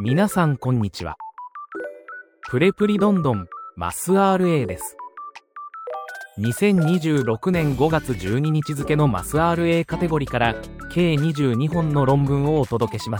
皆さんこんにちは。プレプリどんどんマス RA です。2026年5月12日付のマス RA カテゴリーから計22本の論文をお届けします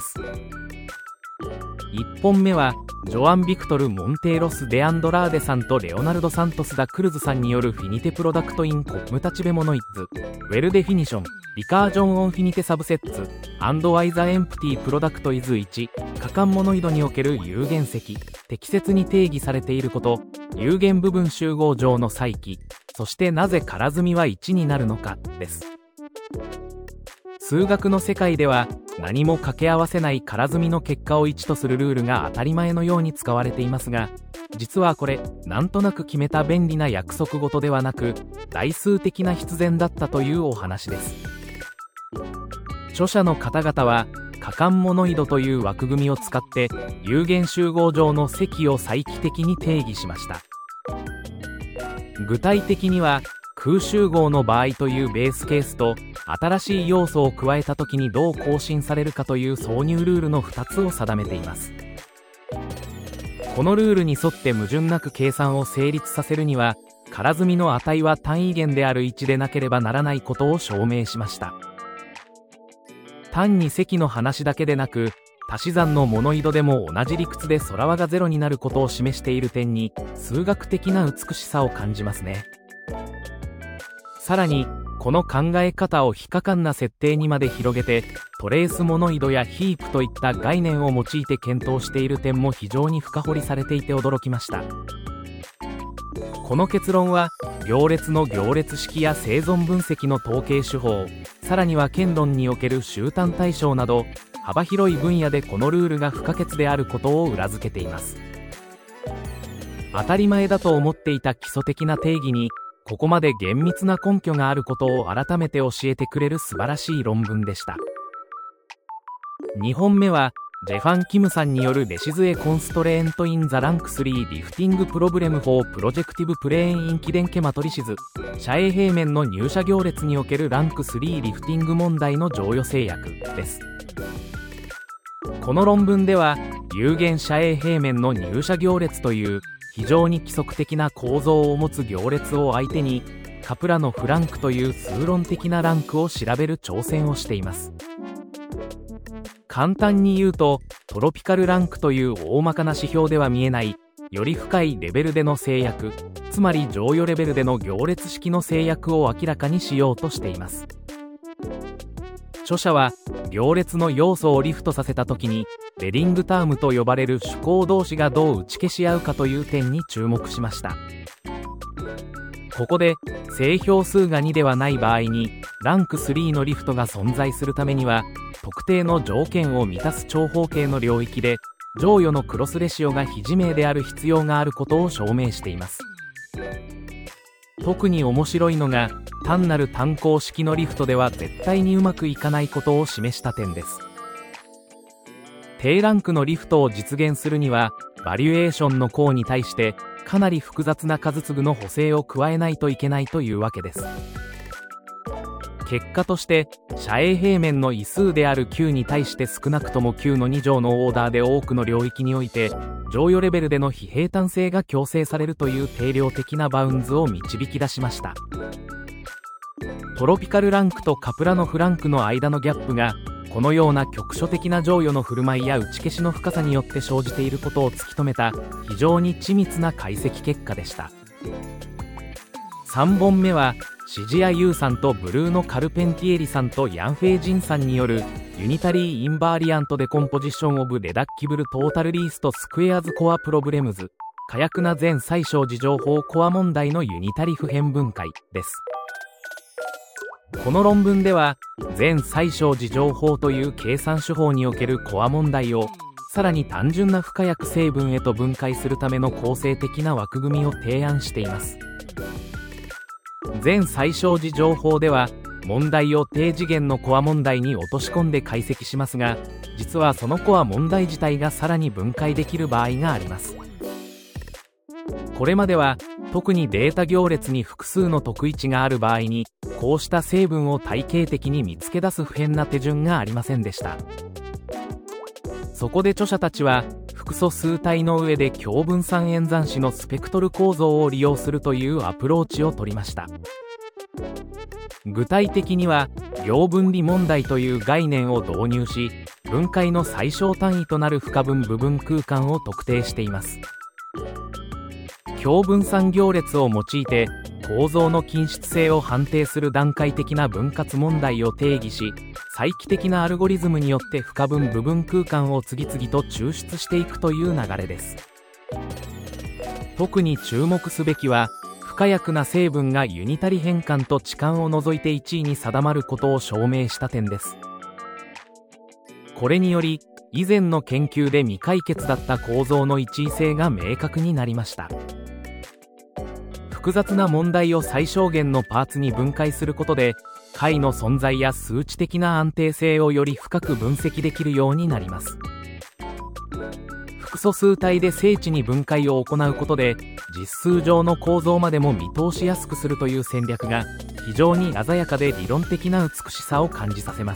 。1本目はジョアン・ビクトル・モンテーロス・デアンドラーデさんとレオナルド・サントス・ダ・クルズさんによるフィニテプロダクトイン・コムタチベモノイッズウェルデフィニションリカージョン・オン・フィニテ・サブセッツアンド・ワイザ・エンプティ・プロダクトイズ1可感モノイドにおける有限積適切に定義されていること有限部分集合上の再帰そしてなぜ空積みは1になるのかです。数学の世界では何も掛け合わせない空積みの結果を1とするルールが当たり前のように使われていますが、実はこれなんとなく決めた便利な約束事ではなく代数的な必然だったというお話です。著者の方々は可感モノイドという枠組みを使って有限集合上の積を再帰的に定義しました。具体的には空集合の場合というベースケースと新しい要素を加えた時にどう更新されるかという挿入ルールの2つを定めています。このルールに沿って矛盾なく計算を成立させるには空積みの値は単位元である1でなければならないことを証明しました。単に積の話だけでなく足し算のモノイドでも同じ理屈で空和が0になることを示している点に数学的な美しさを感じますね。さらにこの考え方を非可感な設定にまで広げてトレースモノイドやヒープといった概念を用いて検討している点も非常に深掘りされていて驚きました。この結論は行列の行列式や生存分析の統計手法、さらには剣論における集単対象など幅広い分野でこのルールが不可欠であることを裏付けています。当たり前だと思っていた基礎的な定義にここまで厳密な根拠があることを改めて教えてくれる素晴らしい論文でした。2本目はジェファン・キムさんによるレシズエ・コンストレーント・イン・ザ・ランク3リフティング・プロブレム・フォー・プロジェクティブ・プレーン・インキデンケマトリシズ遮影平面の入射行列におけるランク3リフティング問題の剰余制約です。この論文では有限遮影平面の入射行列という非常に規則的な構造を持つ行列を相手にカプラのフランクという数論的なランクを調べる挑戦をしています。簡単に言うとトロピカルランクという大まかな指標では見えないより深いレベルでの制約、つまり剰余レベルでの行列式の制約を明らかにしようとしています。著者は行列の要素をリフトさせた時にベディングタームと呼ばれる主項同士がどう打ち消し合うかという点に注目しました。ここで正標数が2ではない場合にランク3のリフトが存在するためには特定の条件を満たす長方形の領域で剰余のクロスレシオが非自明である必要があることを証明しています。特に面白いのが単なる単項式のリフトでは絶対にうまくいかないことを示した点です。低ランクのリフトを実現するにはバリュエーションの項に対してかなり複雑な数継の補正を加えないといけないというわけです。結果として遮影平面の異数である9に対して少なくとも9の2乗のオーダーで多くの領域において剰余レベルでの非平坦性が強制されるという定量的なバウンズを導き出しました。トロピカルランクとカプラノフランクの間のギャップがこのような局所的な剰余の振る舞いや打ち消しの深さによって生じていることを突き止めた非常に緻密な解析結果でした。3本目はシジア・ユーさんとブルーノ・カルペンティエリさんとヤン・フェイジンさんによるユニタリー・インバーリアント・デコンポジション・オブ・レダッキブル・トータル・リースト・スクエアズ・コア・プロブレムズ火薬な全最小次情報コア問題のユニタリ普遍分解です。この論文では全最小次情報という計算手法におけるコア問題をさらに単純な不可薬成分へと分解するための構成的な枠組みを提案しています。全最小次情報では問題を低次元のコア問題に落とし込んで解析しますが、実はそのコア問題自体がさらに分解できる場合があります。これまでは特にデータ行列に複数の特異値がある場合にこうした成分を体系的に見つけ出す不変な手順がありませんでした。 そこで著者たちは複素数体の上で強分散演算子のスペクトル構造を利用するというアプローチを取りました。具体的には量分離問題という概念を導入し、分解の最小単位となる不可分部分空間を特定しています。強分散行列を用いて構造の均質性を判定する段階的な分割問題を定義し、再帰的なアルゴリズムによって不可分部分空間を次々と抽出していくという流れです。特に注目すべきは、不可逆な成分がユニタリ変換と置換を除いて1位に定まることを証明した点です。これにより、以前の研究で未解決だった構造の一位性が明確になりました。複雑な問題を最小限のパーツに分解することで、解の存在や数値的な安定性をより深く分析できるようになります。複素数体で精緻に分解を行うことで、実数上の構造までも見通しやすくするという戦略が非常に鮮やかで理論的な美しさを感じさせます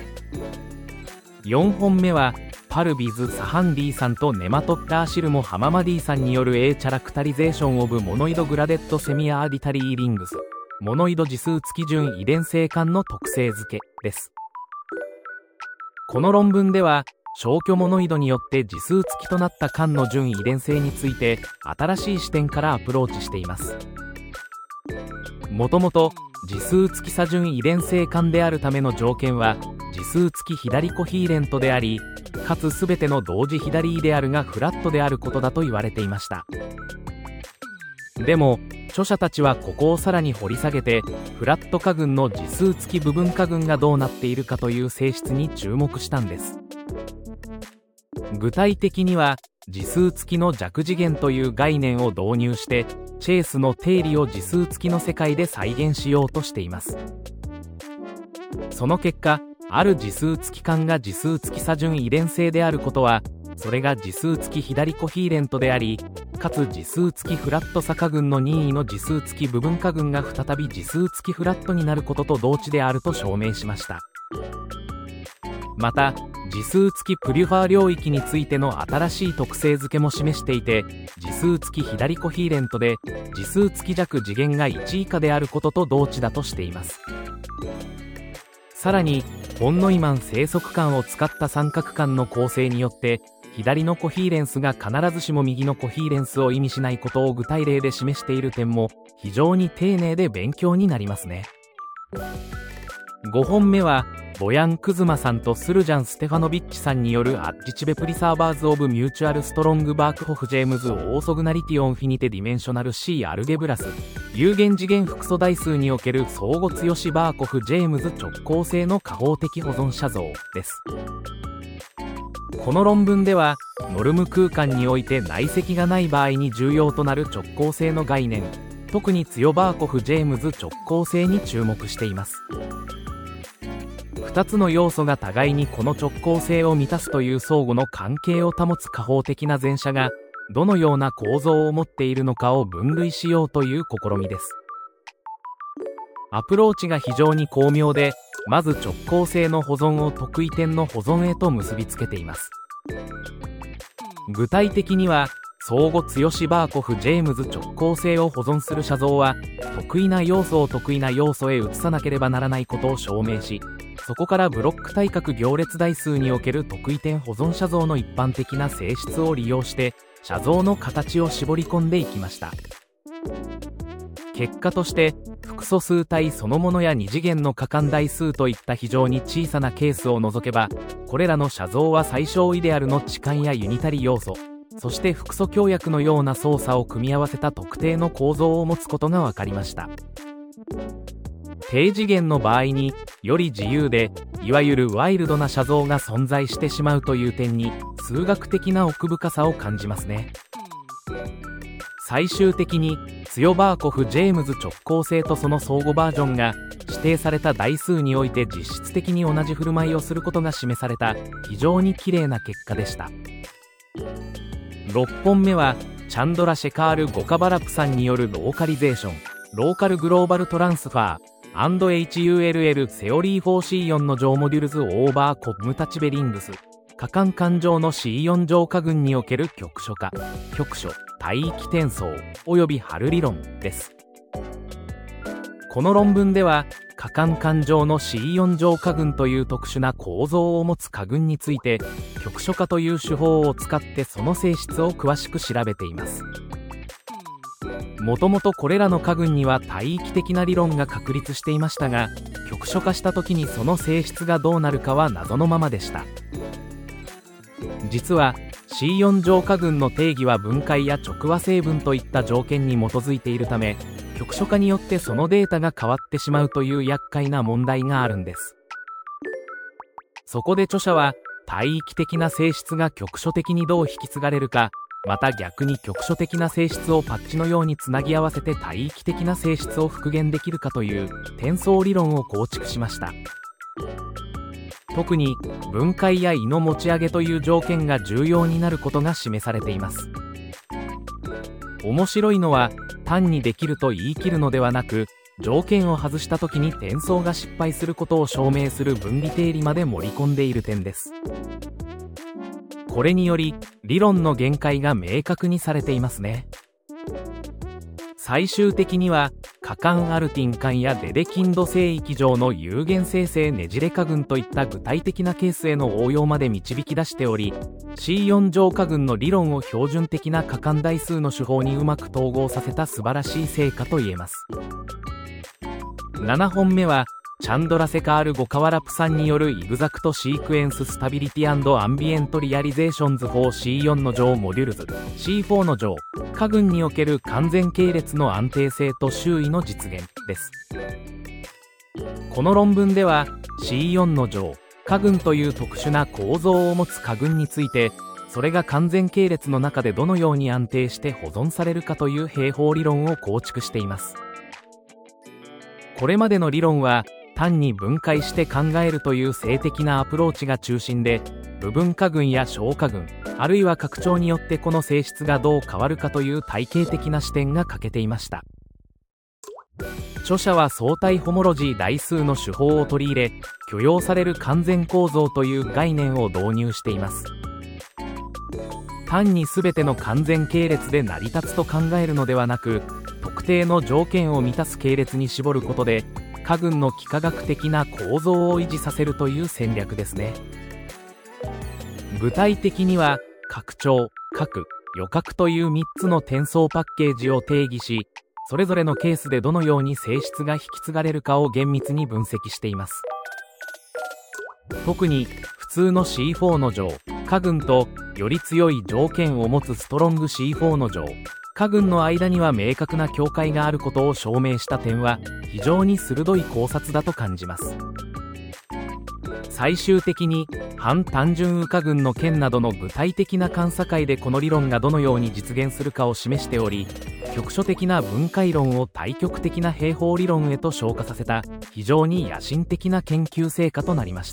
。4本目はパルビーズ・サハンディさんとネマトッターシルモ・ハママディさんによる A チャラクタリゼーション・オブ・モノイド・グラデッド・セミアーディタリー・リングスモノイド次数付き順遺伝性間の特性付けです。この論文では消去モノイドによって次数付きとなった間の順遺伝性について新しい視点からアプローチしています。もともと次数付き差順遺伝性間であるための条件は次数付き左コヒーレントであり、かつ全ての同時左イデアルがフラットであることだと言われていました。でも著者たちはここをさらに掘り下げて、フラット化群の次数付き部分化群がどうなっているかという性質に注目したんです。具体的には次数付きの弱次元という概念を導入して、チェースの定理を次数付きの世界で再現しようとしています。その結果、ある次数付き間が次数付き差順遺伝性であることは、それが次数付き左コヒーレントであり、かつ次数付きフラット差化群の任意の次数付き部分化群が再び次数付きフラットになることと同値であると証明しました。また次数付きプリュファー領域についての新しい特性付けも示していて、次数付き左コヒーレントで次数付き弱次元が1以下であることと同値だとしています。さらにフォンノイマン生息間を使った三角間の構成によって、左のコヒーレンスが必ずしも右のコヒーレンスを意味しないことを具体例で示している点も非常に丁寧で勉強になりますね。5本目はボヤン・クズマさんとスルジャン・ステファノビッチさんによるアッジチベプリサーバーズ・オブ・ミューチュアル・ストロング・バークホフ・ジェームズ・オーソグナリティオン・フィニテ・ディメンショナル・ C ・アルゲブラス有限次元複素代数における相互強しバーコフ・ジェームズ直行性の加法的保存写像です。この論文ではノルム空間において内積がない場合に重要となる直行性の概念、特に強バーコフ・ジェームズ直行性に注目しています。2つの要素が互いにこの直行性を満たすという相互の関係を保つ加法的な前者がどのような構造を持っているのかを分類しようという試みです。アプローチが非常に巧妙で、まず直行性の保存を特異点の保存へと結びつけています。具体的には相互強しバーコフ・ジェームズ直行性を保存する写像は特異な要素を特異な要素へ移さなければならないことを証明し、そこからブロック対角行列代数における特異点保存写像の一般的な性質を利用して写像の形を絞り込んでいきました。結果として複素数体そのものや二次元の可感代数といった非常に小さなケースを除けば、これらの写像は最小イデアルの置換やユニタリ要素、そして複素協約のような操作を組み合わせた特定の構造を持つことが分かりました。低次元の場合により自由でいわゆるワイルドな写像が存在してしまうという点に数学的な奥深さを感じますね。最終的に強バーコフ・ジェームズ直行性とその相互バージョンが指定された代数において実質的に同じ振る舞いをすることが示された非常に綺麗な結果でした。6本目はチャンドラ・シェカール・ゴカバラプさんによるローカリゼーション、ローカルグローバルトランスファー&HULL セオリー 4C4 の乗モデュルズオーバーコムタチベリングス可感感情の C4 乗化群における局所化、局所、帯域転送及びハル理論です。この論文では、可感感情の C4 乗化群という特殊な構造を持つ化群について、局所化という手法を使ってその性質を詳しく調べています。もともとこれらの化群には帯域的な理論が確立していましたが、局所化した時にその性質がどうなるかは謎のままでした。実は C4 乗化群の定義は分解や直和成分といった条件に基づいているため、局所化によってそのデータが変わってしまうという厄介な問題があるんです。そこで著者は、帯域的な性質が局所的にどう引き継がれるか、また逆に局所的な性質をパッチのようにつなぎ合わせて帯域的な性質を復元できるかという転送理論を構築しました。特に分解や胃の持ち上げという条件が重要になることが示されています。面白いのは、単にできると言い切るのではなく、条件を外した時に転送が失敗することを証明する分離定理まで盛り込んでいる点です。これにより理論の限界が明確にされていますね。最終的には可感アルティン間やデデキンド聖域上の有限生成ねじれ化群といった具体的なケースへの応用まで導き出しており、 C4 乗化群の理論を標準的な可感代数の手法にうまく統合させた素晴らしい成果と言えます。7本目はチャンドラセカール・ゴカワラプさんによるイグザクトシークエンススタビリティ&アンビエントリアリゼーションズ 4C4 の乗モデュルズ C4 の乗化群における完全系列の安定性と周囲の実現です。この論文では C4 の乗化群という特殊な構造を持つ化群について、それが完全系列の中でどのように安定して保存されるかという平方理論を構築しています。これまでの理論は単に分解して考えるという静的なアプローチが中心で、部分化群や小化群、あるいは拡張によってこの性質がどう変わるかという体系的な視点が欠けていました。著者は相対ホモロジー代数の手法を取り入れ、許容される完全構造という概念を導入しています。単に全ての完全系列で成り立つと考えるのではなく、特定の条件を満たす系列に絞ることで化群の幾何学的な構造を維持させるという戦略ですね。具体的には拡張、拡、余拡という3つの転送パッケージを定義し、それぞれのケースでどのように性質が引き継がれるかを厳密に分析しています。特に普通の C4 の乗化群とより強い条件を持つストロング C4 の乗化群の間には明確な境界があることを証明した点は非常に鋭い考察だと感じます。最終的に反単純右化群の件などの具体的な間境でこの理論がどのように実現するかを示しており、局所的な分解論を対極的な平方理論へと昇華させた非常に野心的な研究成果となりました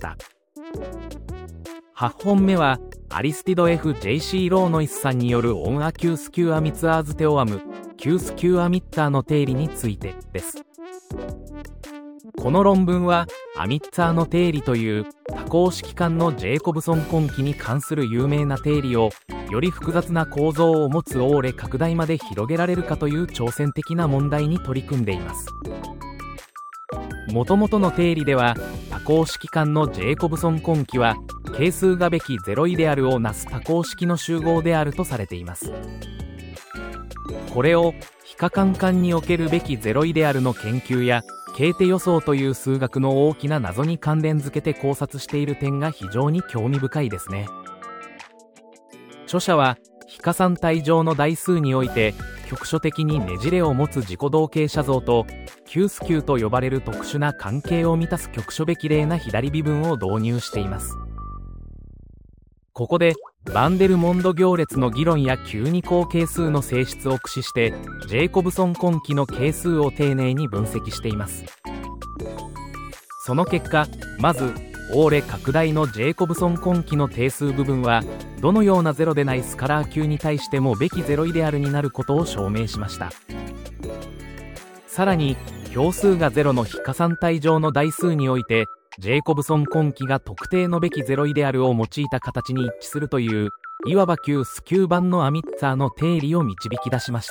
。8本目はアリスティド F.J.C. ローノイスさんによるオンアキュースキューアミツアーズテオアムキュースキューアミッターの定理についてです。この論文はアミッツァーの定理という多項式間のジェイコブソン根気に関する有名な定理をより複雑な構造を持つオーレ拡大まで広げられるかという挑戦的な問題に取り組んでいます。もともとの定理では多項式間のジェイコブソン根気は係数がべきゼロイデアルをなす多項式の集合であるとされています。これを非可感間におけるべきゼロイデアルの研究やケーテ予想という数学の大きな謎に関連づけて考察している点が非常に興味深いですね。著者は非加算体上の代数において局所的にねじれを持つ自己同型写像とキュース Q と呼ばれる特殊な関係を満たす局所べき例な左微分を導入しています。ここでバンデルモンド行列の議論や9二項係数の性質を駆使してジェイコブソン根気の係数を丁寧に分析しています。その結果、まずオーレ拡大のジェイコブソン根気の定数部分はどのようなゼロでないスカラー級に対してもべきゼロイデアルになることを証明しました。さらに票数がゼロの非加算体上の代数においてジェイコブソン根気が特定のべきゼロイデアルを用いた形に一致するという、いわば旧スキュー版のアミッツァーの定理を導き出しました。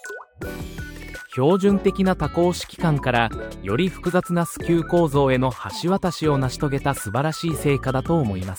標準的な多項式間からより複雑なスキュー構造への橋渡しを成し遂げた素晴らしい成果だと思います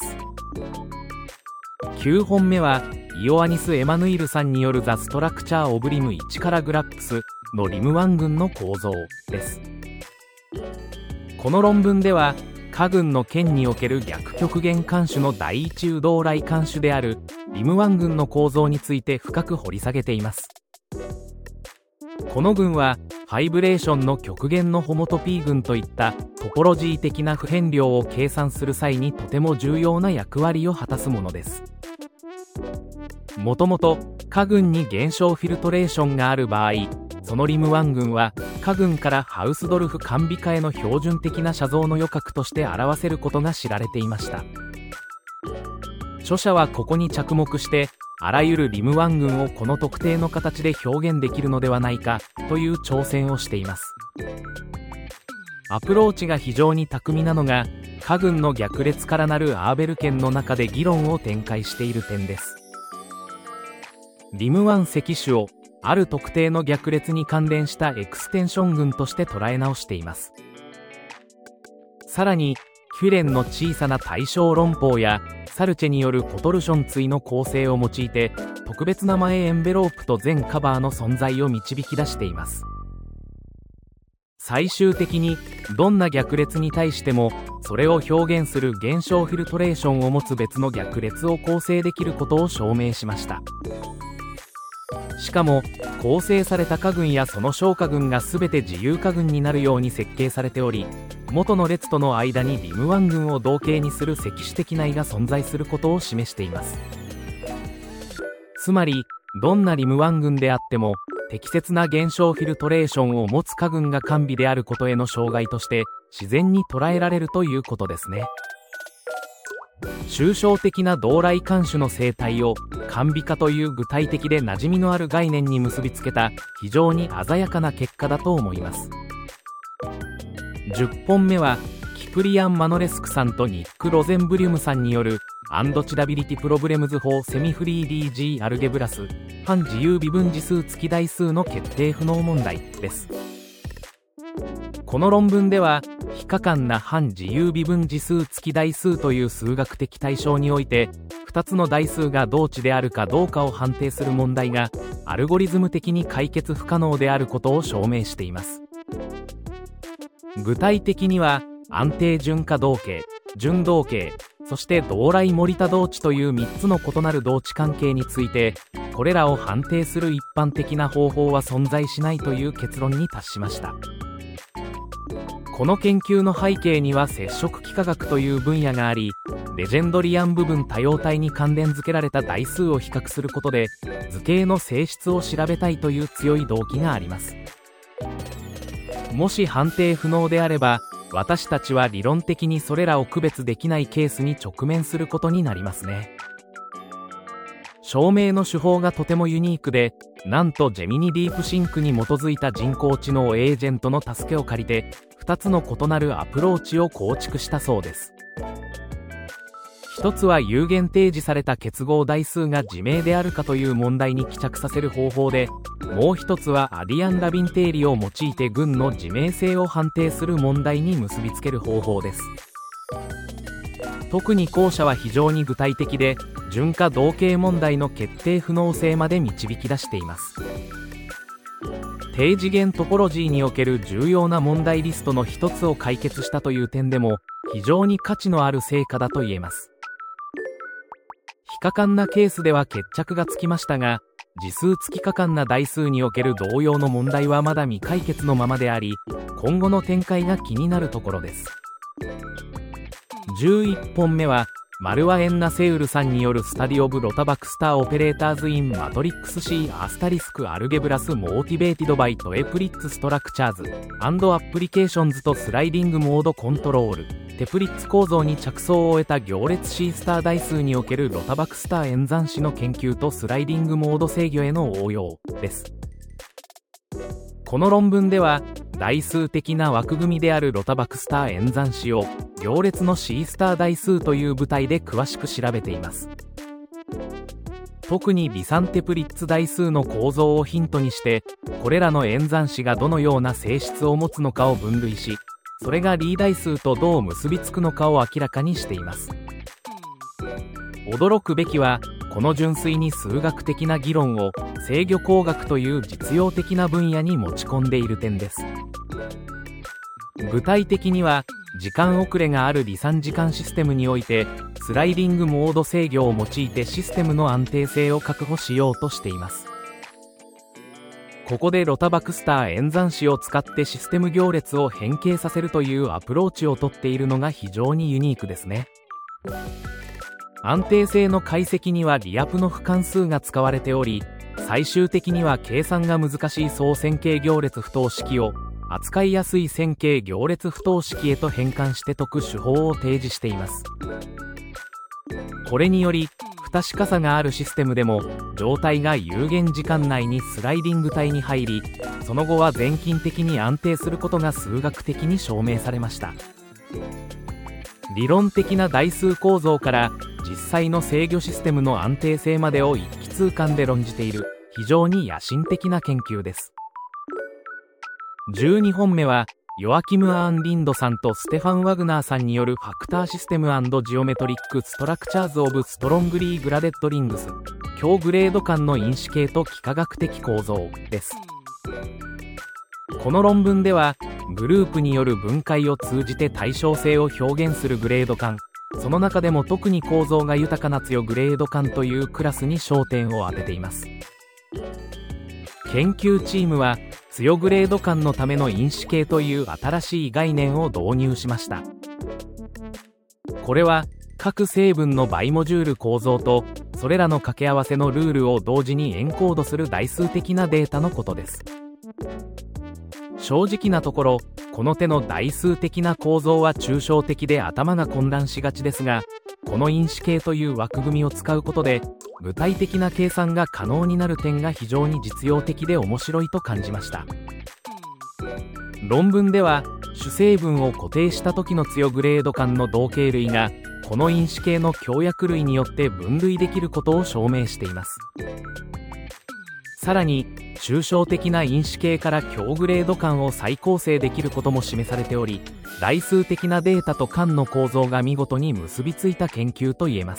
。9本目はイオアニス・エマヌイルさんによるザ・ストラクチャー・オブ・リム1からグラップスのリム1群の構造です。この論文では下群の圏における逆極限干種の第一右動来干種であるリム1群の構造について深く掘り下げています。この群はファイブレーションの極限のホモトピー群といったトポロジー的な不変量を計算する際にとても重要な役割を果たすものです。もともと下群に減少フィルトレーションがある場合、そのリム1群は下群からハウスドルフ間美化への標準的な写像の余角として表せることが知られていました。著者はここに着目してあらゆるリム1群をこの特定の形で表現できるのではないかという挑戦をしています。アプローチが非常に巧みなのが下群の逆列からなるアーベル圏の中で議論を展開している点です。リム1積種をある特定の逆列に関連したエクステンション群として捉え直しています。さらにフィレンの小さな対称論法やサルチェによるコトルション対の構成を用いて特別な前エンベロープと全カバーの存在を導き出しています。最終的にどんな逆列に対してもそれを表現する減少フィルトレーションを持つ別の逆列を構成できることを証明しました。しかも構成された下群やその小下群が全て自由下群になるように設計されており、元の列との間にリム1群を同型にする積子的な位が存在することを示しています。つまりどんなリム1群であっても適切な減少フィルトレーションを持つ下群が完備であることへの障害として自然に捉えられるということですね。抽象的な動来干種の生態を完備化という具体的で馴染みのある概念に結びつけた非常に鮮やかな結果だと思います。10本目はキプリアン・マノレスクさんとニック・ロゼンブリュムさんによるアンドチラビリティプロブレムズ法セミフリー DG アルゲブラス半自由微分次数付き代数の決定不能問題です。この論文では非可感な半自由微分次数付き代数という数学的対象において2つの代数が同値であるかどうかを判定する問題がアルゴリズム的に解決不可能であることを証明しています。具体的には安定順化同型、順同型、そして動来森田同値という3つの異なる同値関係についてこれらを判定する一般的な方法は存在しないという結論に達しました。この研究の背景には接触幾何学という分野があり、レジェンドリアン部分多様体に関連づけられた代数を比較することで図形の性質を調べたいという強い動機があります。もし判定不能であれば私たちは理論的にそれらを区別できないケースに直面することになりますね。証明の手法がとてもユニークで、なんとジェミニディープシンクに基づいた人工知能エージェントの助けを借りて2つの異なるアプローチを構築したそうです。一つは有限提示された結合代数が自明であるかという問題に帰着させる方法で、もう一つはアディアン・ラビン定理を用いて群の自明性を判定する問題に結びつける方法です。特に後者は非常に具体的で順化同型問題の決定不能性まで導き出しています。低次元トポロジーにおける重要な問題リストの一つを解決したという点でも非常に価値のある成果だと言えます。非可感なケースでは決着がつきましたが、次数付き可感な代数における同様の問題はまだ未解決のままであり、今後の展開が気になるところです。11本目はマルワ・エンナセウルさんによるスタディオブロタバクスターオペレーターズインマトリックス C アスタリスクアルゲブラスモーティベーティドバイトエプリッツストラクチャーズ&アップリケーションズとスライディングモードコントロールテプリッツ構造に着想を得た行列 C スター代数におけるロタバクスター演算子の研究とスライディングモード制御への応用です。この論文では代数的な枠組みであるロタバクスター演算子を行列の C スター代数という舞台で詳しく調べています。特にリサンテプリッツ代数の構造をヒントにして、これらの演算子がどのような性質を持つのかを分類し、それがリー代数とどう結びつくのかを明らかにしています。驚くべきは、この純粋に数学的な議論を制御工学という実用的な分野に持ち込んでいる点です。具体的には、時間遅れがある離散時間システムにおいてスライディングモード制御を用いてシステムの安定性を確保しようとしています。ここでロタバクスター演算子を使ってシステム行列を変形させるというアプローチをとっているのが非常にユニークですね。安定性の解析にはリアプの不関数が使われており、最終的には計算が難しい総線形行列不等式を扱いやすい線形行列不等式へと変換して解く手法を提示しています。これにより不確かさがあるシステムでも状態が有限時間内にスライディング帯に入り、その後は全近的に安定することが数学的に証明されました。理論的な代数構造から実際の制御システムの安定性までを一気通貫で論じている非常に野心的な研究です。12本目はヨアキム・アーン・リンドさんとステファン・ワグナーさんによるファクターシステム&ジオメトリック・ストラクチャーズ・オブ・ストロングリー・グラデッド・リングス、強グレード間の因子系と幾何学的構造です。この論文ではグループによる分解を通じて対称性を表現するグレード間、その中でも特に構造が豊かな強グレード間というクラスに焦点を当てています。研究チームは強グレード間のための因子系という新しい概念を導入しました。これは各成分のバイモジュール構造とそれらの掛け合わせのルールを同時にエンコードする代数的なデータのことです。正直なところ、この手の代数的な構造は抽象的で頭が混乱しがちですが、この因子系という枠組みを使うことで具体的な計算が可能になる点が非常に実用的で面白いと感じました。論文では主成分を固定した時の強グレード間の同型類がこの因子系の強約類によって分類できることを証明しています。さらに抽象的な因子系から強グレード間を再構成できることも示されており、代数的なデータと間の構造が見事に結びついた研究といえます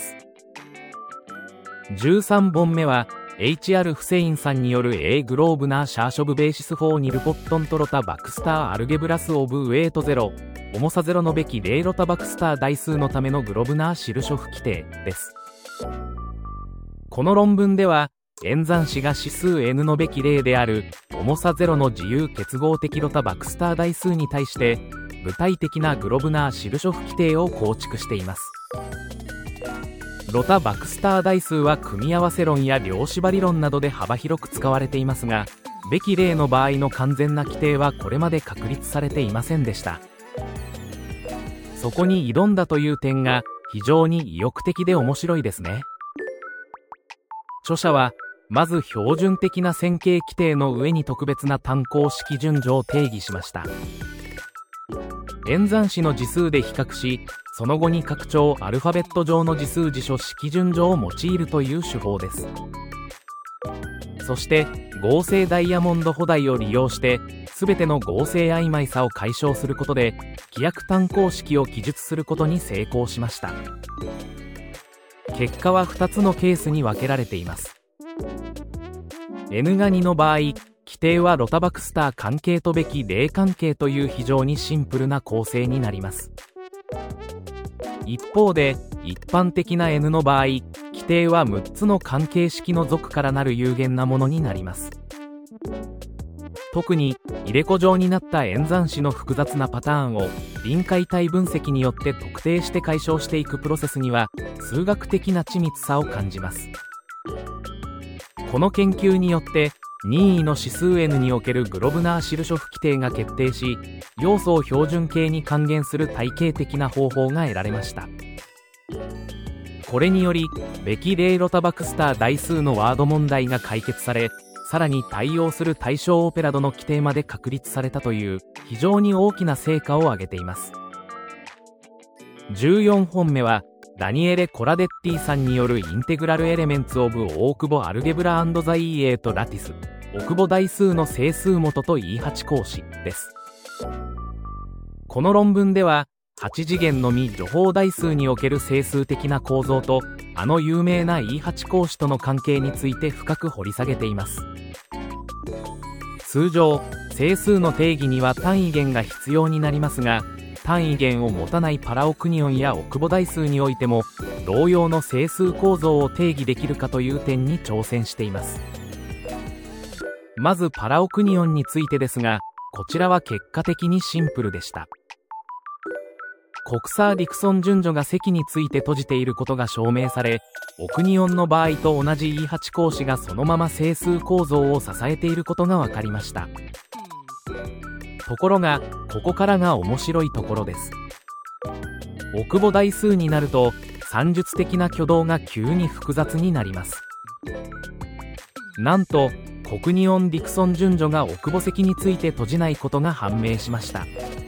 。13本目は H.R. フセインさんによる A グローブナーシャーショブベーシス4ニルポットントロタバクスターアルゲブラスオブウェイト0、重さ0のべき0ロタバクスター代数のためのグロブナーシルショフ規定です。この論文では演算子が指数 n のべき0である重さ0の自由結合的ロタバクスター代数に対して具体的なグロブナーシルショフ規定を構築しています。ロタバクスター代数は組み合わせ論や量子場理論などで幅広く使われていますが、べき0の場合の完全な規定はこれまで確立されていませんでした。そこに挑んだという点が非常に意欲的で面白いですね。著者はまず標準的な線形規定の上に特別な単項式順序を定義しました。演算子の次数で比較し、その後に拡張アルファベット上の次数辞書式順序を用いるという手法です。そして合成ダイヤモンド補題を利用して全ての合成曖昧さを解消することで規約単項式を記述することに成功しました。結果は2つのケースに分けられています。N が2の場合、規定はロタバクスター関係とべき0関係という非常にシンプルな構成になります。一方で一般的な N の場合、規定は6つの関係式の属からなる有限なものになります。特に入れ子状になった演算子の複雑なパターンを臨界体分析によって特定して解消していくプロセスには数学的な緻密さを感じます。この研究によって任意の指数 n におけるグロブナーシルショフ規定が決定し、要素を標準形に還元する体系的な方法が得られました。これによりべき0ロタバクスター代数のワード問題が解決され、 さらに対応する対象オペラドの規定まで確立されたという非常に大きな成果を上げています。14本目はダニエレ・コラデッティさんによるインテグラルエレメンツ・オブ・大久保アルゲブラ&ザ・イーエーとラティス、大久保代数の整数元と E8 公式です。この論文では8次元の未除法代数における整数的な構造と有名な E8 公式との関係について深く掘り下げています。通常整数の定義には単位元が必要になりますが、単位元を持たないパラオクニオンや大久保代数においても同様の整数構造を定義できるかという点に挑戦しています。まずパラオクニオンについてですが、こちらは結果的にシンプルでした。コクサー・ディクソン順序が積について閉じていることが証明され、オクニオンの場合と同じ E8 公式がそのまま整数構造を支えていることが分かりました。ところがここからが面白いところです。大久保代数になると算術的な挙動が急に複雑になります。なんとコクニオン・ディクソン順序が大久保積について閉じないことが判明しました。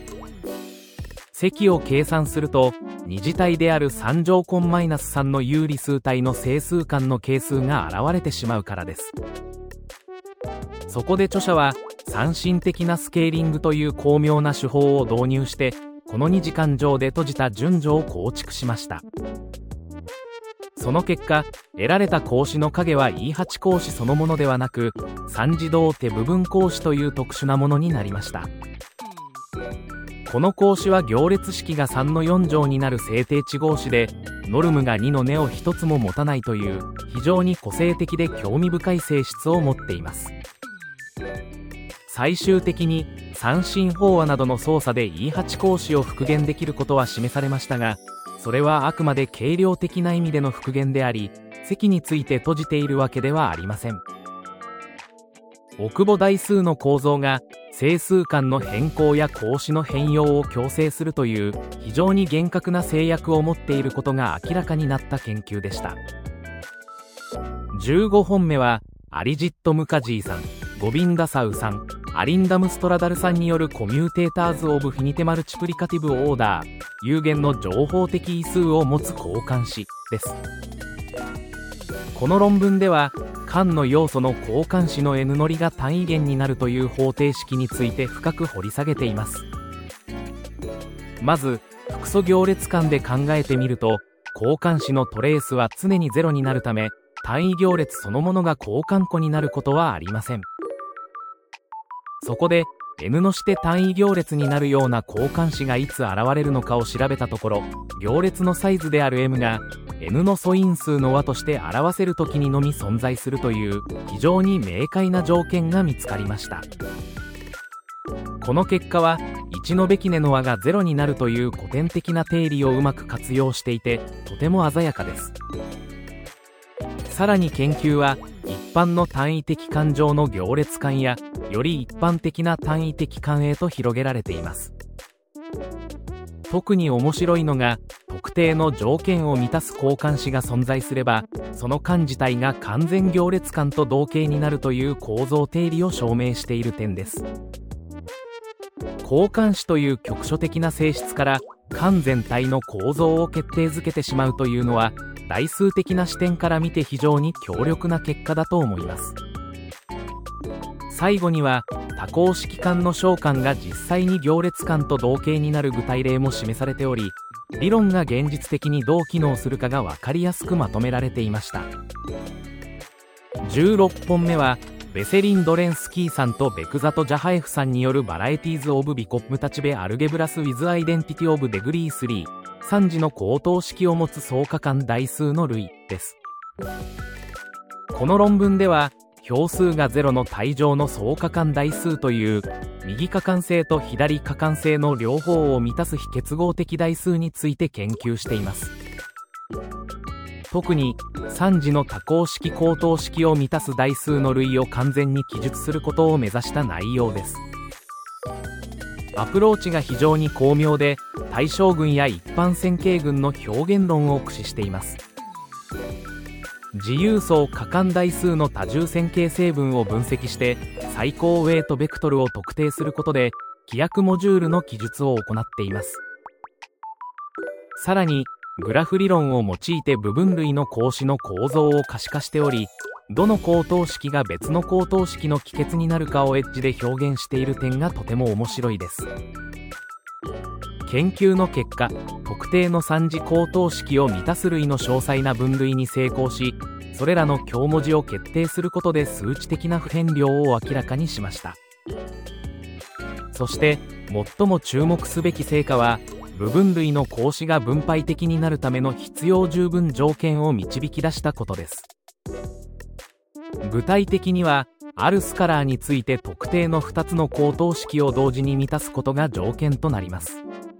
積を計算すると二次体である3乗根 -3 の有理数体の整数間の係数が現れてしまうからです。そこで著者は三進的なスケーリングという巧妙な手法を導入してこの2次間上で閉じた順序を構築しました。その結果得られた格子の影は E8 格子そのものではなく三次同手部分格子という特殊なものになりました。この格子は行列式が3の4乗になる正定値格子でノルムが2の根を1つも持たないという非常に個性的で興味深い性質を持っています。最終的に三進法和などの操作で E8 格子を復元できることは示されましたが、それはあくまで計量的な意味での復元であり積について閉じているわけではありません。大久保代数の構造が整数間の変更や格子の変容を強制するという非常に厳格な制約を持っていることが明らかになった研究でした。15本目はアリジット・ムカジーさん、ゴビンダサウさん、アリンダム・ストラダルさんによるコミューテーターズ・オブ・フィニテ・マルチプリカティブ・オーダー、有限の情報的異数を持つ交換子です。この論文では間の要素の交換子の N 乗りが単位元になるという方程式について深く掘り下げています。まず複素行列間で考えてみると交換子のトレースは常に0になるため単位行列そのものが交換個になることはありません。そこで N のして単位行列になるような交換子がいつ現れるのかを調べたところ、行列のサイズである M が N の素因数の和として表せる時にのみ存在するという非常に明快な条件が見つかりました。この結果は1のべき根の和が0になるという古典的な定理をうまく活用していてとても鮮やかです。さらに研究は一般の単位的間上の行列間やより一般的な単位的間へと広げられています。特に面白いのが特定の条件を満たす交換子が存在すればその間自体が完全行列間と同型になるという構造定理を証明している点です。交換子という局所的な性質から間全体の構造を決定づけてしまうというのは代数的な視点から見て非常に強力な結果だと思います。最後には多項式間の小間が実際に行列間と同型になる具体例も示されており、理論が現実的にどう機能するかが分かりやすくまとめられていました。16本目はベセリン・ドレンスキーさんとベクザト・ジャハエフさんによるバラエティーズ・オブ・ビコッムタチベ・アルゲブラス・ウィズ・アイデンティティ・オブ・デグリー3、3次の高等式を持つ相加間代数の類です。この論文では表数が0の対乗の相加間代数という右加間性と左加間性の両方を満たす非結合的代数について研究しています。特に3次の多項式高等式を満たす代数の類を完全に記述することを目指した内容です。アプローチが非常に巧妙で対象群や一般線形群の表現論を駆使しています。 自由層可感代数の多重線形成分を分析して最高ウェイトベクトルを特定することで規約モジュールの記述を行っています。さらにグラフ理論を用いて部分類の格子の構造を可視化しており、どの項等式が別の項等式の帰結になるかをエッジで表現している点がとても面白いです。研究の結果、特定の3次項等式を満たす類の詳細な分類に成功し、それらの強文字を決定することで数値的な不変量を明らかにしました。そして最も注目すべき成果は、部分類の格子が分配的になるための必要十分条件を導き出したことです。具体的には、あるスカラーについて特定の2つの項等式を同時に満たすことが条件となります。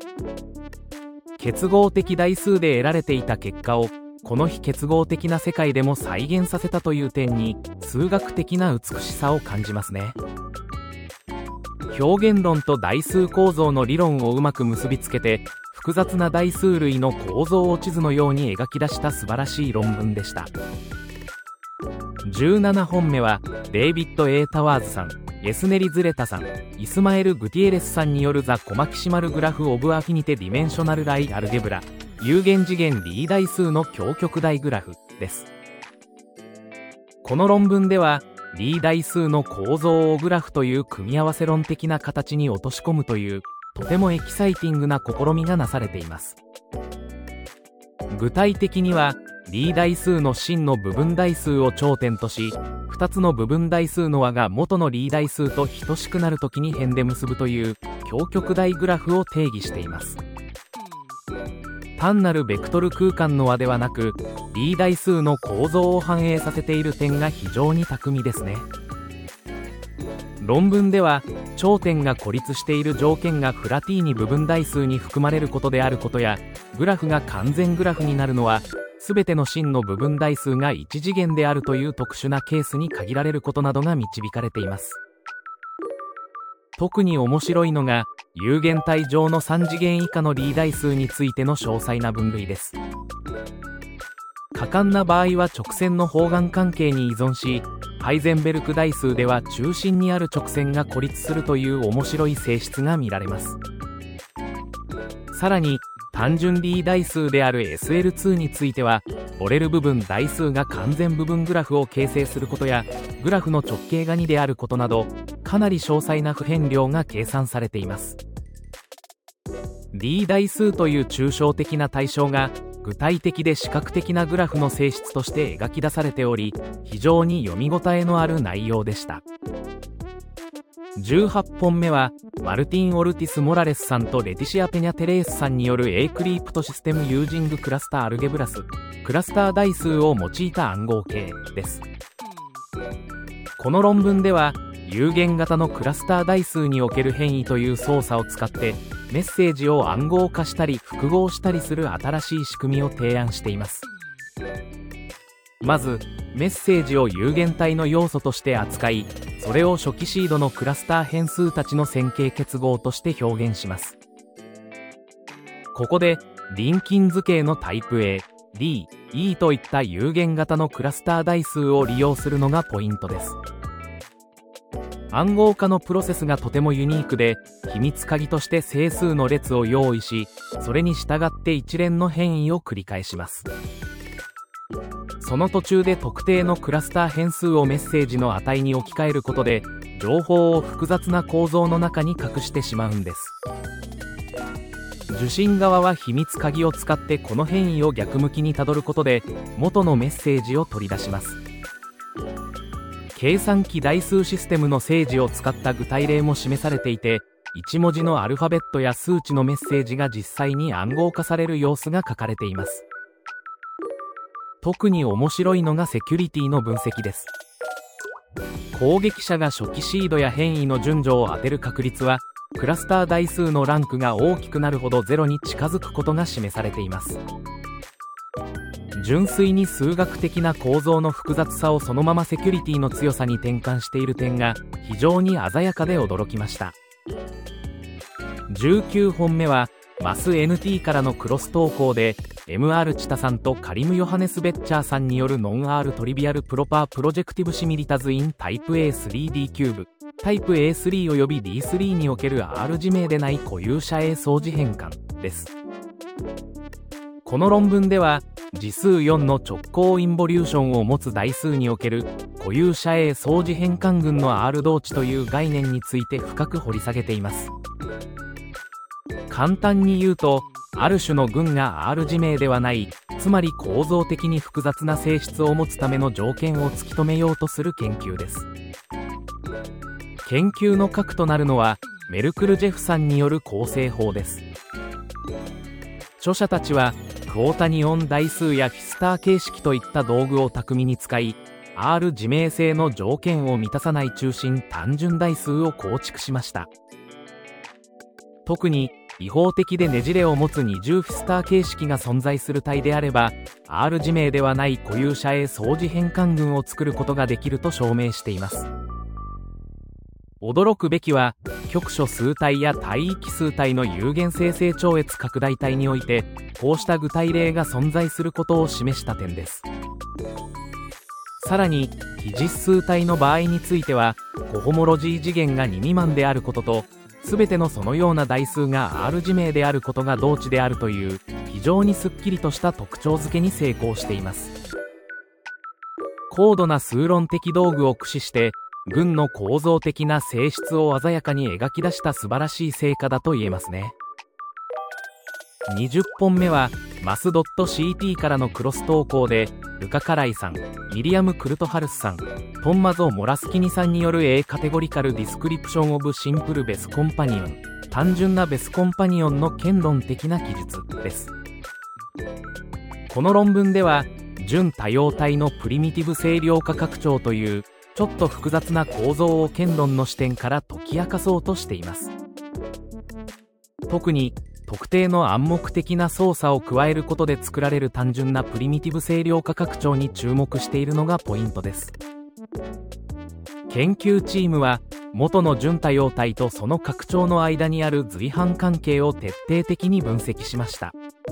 結合的代数で得られていた結果をこの非結合的な世界でも再現させたという点に数学的な美しさを感じますね。表現論と代数構造の理論をうまく結びつけて複雑な代数類の構造を地図のように描き出した素晴らしい論文でした。17本目はデイビッド・ A ・タワーズさん、エスネリ・ズレタさん、イスマエル・グティエレスさんによるザ・コマキシマルグラフ・オブ・アフィニテ・ディメンショナル・ライ・アルゲブラ、有限次元Lie代数の強極大グラフです。この論文ではLie代数の構造をグラフという組み合わせ論的な形に落とし込むというとてもエキサイティングな試みがなされています。具体的にはLie代数の真の部分代数を頂点とし、2つの部分代数の和が元のLie代数と等しくなるときに辺で結ぶという強極大グラフを定義しています。単なるベクトル空間の和ではなくLie代数の構造を反映させている点が非常に巧みですね。論文では頂点が孤立している条件がフラティーニ部分代数に含まれることであることや、グラフが完全グラフになるのは全ての真の部分代数が一次元であるという特殊なケースに限られることなどが導かれています。特に面白いのが有限体上の3次元以下のLie代数についての詳細な分類です。可感な場合は直線の方眼関係に依存し、ハイゼンベルク代数では中心にある直線が孤立するという面白い性質が見られます。さらに単純Lie代数である SL2 については折れる部分代数が完全部分グラフを形成することや、グラフの直径が2であることなどかなり詳細な不変量が計算されています。Lie代数という抽象的な対象が具体的で視覚的なグラフの性質として描き出されており、非常に読み応えのある内容でした。18本目はマルティン・オルティス・モラレスさんとレティシア・ペニャ・テレースさんによるエークリプトシステム・ユージング・クラスター・アルゲブラス、クラスター代数を用いた暗号系です。この論文では有限型のクラスター代数における変異という操作を使ってメッセージを暗号化したり複合したりする新しい仕組みを提案しています。まずメッセージを有限体の要素として扱い、それを初期シードのクラスター変数たちの線形結合として表現します。ここでリンキン図形のタイプ A、D、E といった有限型のクラスター代数を利用するのがポイントです。暗号化のプロセスがとてもユニークで、秘密鍵として整数の列を用意し、それに従って一連の変異を繰り返します。その途中で特定のクラスター変数をメッセージの値に置き換えることで、情報を複雑な構造の中に隠してしまうんです。受信側は秘密鍵を使ってこの変異を逆向きにたどることで、元のメッセージを取り出します。計算機代数システムの正字を使った具体例も示されていて、1文字のアルファベットや数値のメッセージが実際に暗号化される様子が書かれています。特に面白いのがセキュリティの分析です。攻撃者が初期シードや変異の順序を当てる確率は、クラスター代数のランクが大きくなるほど0に近づくことが示されています。純粋に数学的な構造の複雑さをそのままセキュリティの強さに転換している点が非常に鮮やかで驚きました。19本目はマス NT からのクロス投稿で MR チタさんとカリム・ヨハネス・ベッチャーさんによるノン R トリビアルプロパープロジェクティブシミリタズインタイプ A3D キューブタイプ A3 および D3 における R 字名でない固有者 A 相似変換です。この論文では次数4の直行インボリューションを持つ代数における固有者 A 相似変換群の R 同値という概念について深く掘り下げています。簡単に言うと、ある種の群が R 字名ではない、つまり構造的に複雑な性質を持つための条件を突き止めようとする研究です。研究の核となるのはメルクルジェフさんによる構成法です。著者たちはクォータニオン代数やフィスター形式といった道具を巧みに使い、 R 字名性の条件を満たさない中心単純代数を構築しました。特に違法的でねじれを持つ二重フィスター形式が存在する体であれば R 字名ではない固有者 A 相似変換群を作ることができると証明しています。驚くべきは局所数体や体域数体の有限生成超越拡大体においてこうした具体例が存在することを示した点です。さらに非実数体の場合についてはコホモロジー次元が2未満であることと、すべてのそのような代数が R 字名であることが同値であるという非常にすっきりとした特徴づけに成功しています。高度な数論的道具を駆使して群の構造的な性質を鮮やかに描き出した素晴らしい成果だと言えますね。20本目はマス .ct からのクロス投稿でルカ・カライさん、ミリアム・クルトハルスさん、トンマゾ・モラスキニさんによる A カテゴリカルディスクリプション・オブ・シンプル・ベスコンパニオン、単純なベスコンパニオンの堅論的な記述です。この論文では準多様体のプリミティブ清涼化拡張というちょっと複雑な構造を堅論の視点から解き明かそうとしています。特に特定の暗黙的な操作を加えることで作られる単純なプリミティブ清涼化拡張に注目しているのがポイントです。研究チームは元の準多様体とその拡張の間にある随伴関係を徹底的に分析しました。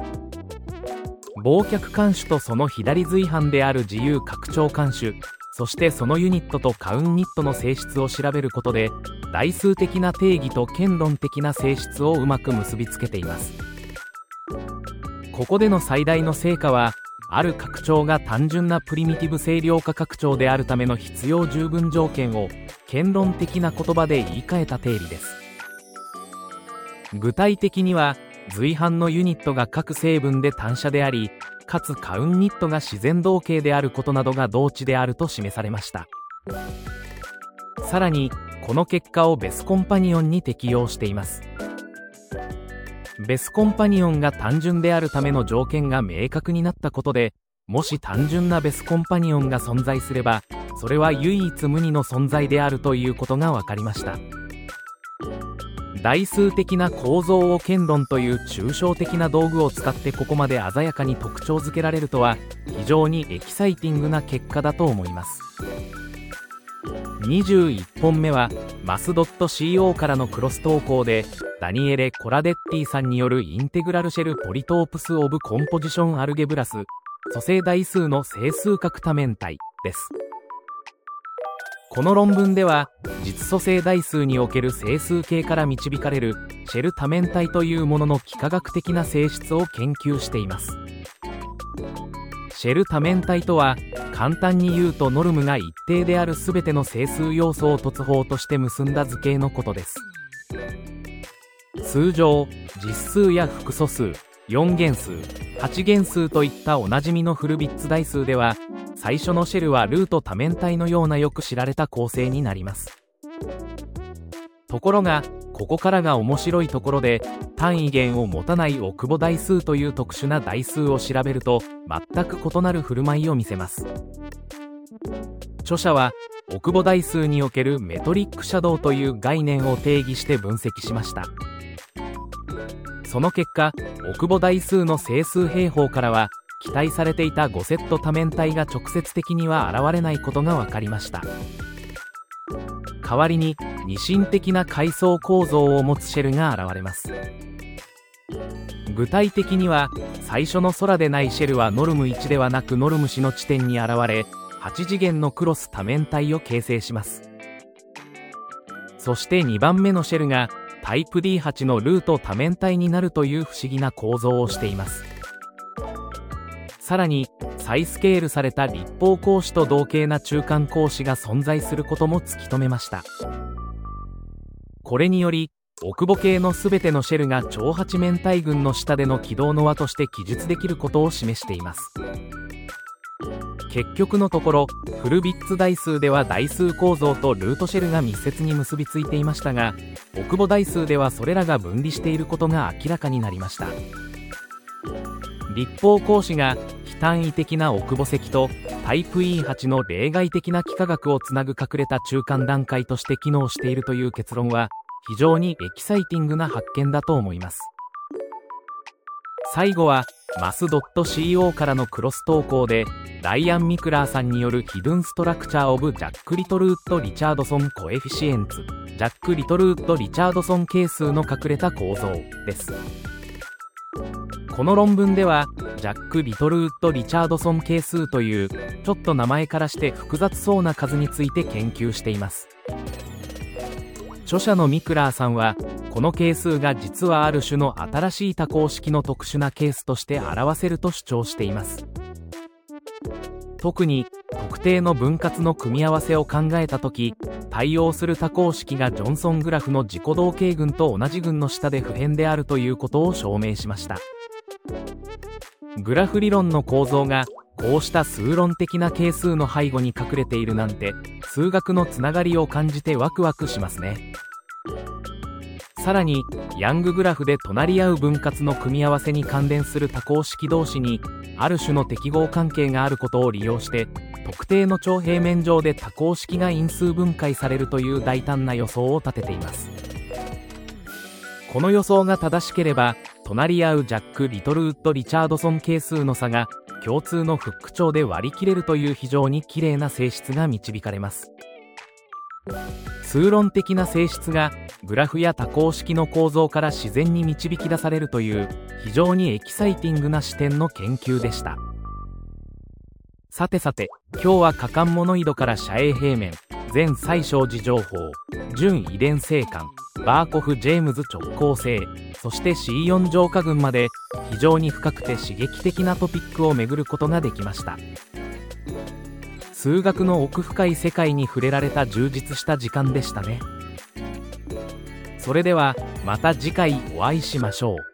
忘却監視とその左随伴である自由拡張監視、そしてそのユニットとカウンニットの性質を調べることで代数的な定義と堅論的な性質をうまく結びつけています。ここでの最大の成果はある拡張が単純なプリミティブ清涼化拡張であるための必要十分条件を堅論的な言葉で言い換えた定理です。具体的には随伴のユニットが各成分で単車であり、かつカウンニットが自然同型であることなどが同値であると示されました。さらにこの結果をベスコンパニオンに適用しています。ベスコンパニオンが単純であるための条件が明確になったことで、もし単純なベスコンパニオンが存在すればそれは唯一無二の存在であるということが分かりました。代数的な構造を堅論という抽象的な道具を使ってここまで鮮やかに特徴づけられるとは非常にエキサイティングな結果だと思います。21本目はマス .co からのクロス投稿でダニエレ・コラデッティさんによるインテグラルシェルポリトープス・オブ・コンポジション・アルゲブラス組成代数の整数角多面体です。この論文では実組成代数における整数形から導かれるシェル多面体というものの幾何学的な性質を研究しています。シェル多面体とは簡単に言うとノルムが一定であるすべての整数要素を突法として結んだ図形のことです。通常実数や複素数、4元数、8元数といったおなじみのフルビッツ代数では最初のシェルはルート多面体のようなよく知られた構成になります。ところがここからが面白いところで、単位元を持たない奥母代数という特殊な代数を調べると全く異なる振る舞いを見せます。著者は奥母代数におけるメトリックシャドウという概念を定義して分析しました。その結果奥母代数の整数平方からは期待されていた5セット多面体が直接的には現れないことが分かりました。代わりに二進的な階層構造を持つシェルが現れます。 具体的には、最初の空でないシェルはノルム1ではなくノルム4の地点に現れ、8次元のクロス多面体を形成します。そして2番目のシェルがタイプ D8 のルート多面体になるという不思議な構造をしています。さらに再スケールされた立方格子と同型な中間格子が存在することも突き止めました。これにより奥母系のすべてのシェルが超八面体群の下での軌道の輪として記述できることを示しています。結局のところフルビッツ代数では代数構造とルートシェルが密接に結びついていましたが、奥母代数ではそれらが分離していることが明らかになりました。立方格子が非単位的な奥母積とタイプ E8 の例外的な幾何学をつなぐ隠れた中間段階として機能しているという結論は非常にエキサイティングな発見だと思います。最後はマス .co からのクロス投稿でライアン・ミクラーさんによるヒドゥンストラクチャー・オブ・ジャック・リトルウッド・リチャードソン・コエフィシエンツジャック・リトルウッド・リチャードソン係数の隠れた構造です。この論文ではジャック・リトルウッド・リチャードソン係数というちょっと名前からして複雑そうな数について研究しています。著者のミクラーさんはこの係数が実はある種の新しい多項式の特殊なケースとして表せると主張しています。特に特定の分割の組み合わせを考えたとき対応する多項式がジョンソングラフの自己同型群と同じ群の下で不変であるということを証明しました。グラフ理論の構造がこうした数論的な係数の背後に隠れているなんて数学のつながりを感じてワクワクしますね。さらにヤンググラフで隣り合う分割の組み合わせに関連する多項式同士にある種の適合関係があることを利用して特定の長平面上で多項式が因数分解されるという大胆な予想を立てています。この予想が正しければ隣り合うジャック・リトルウッド・リチャードソン係数の差が共通のフック長で割り切れるという非常に綺麗な性質が導かれます。数論的な性質がグラフや多項式の構造から自然に導き出されるという非常にエキサイティングな視点の研究でした。さてさて、今日は可感モノイドから遮影平面、全最小次情報、準遺伝性感、バーコフ・ジェームズ直行性、そして C4 乗化群まで非常に深くて刺激的なトピックを巡ることができました。数学の奥深い世界に触れられた充実した時間でしたね。それではまた次回お会いしましょう。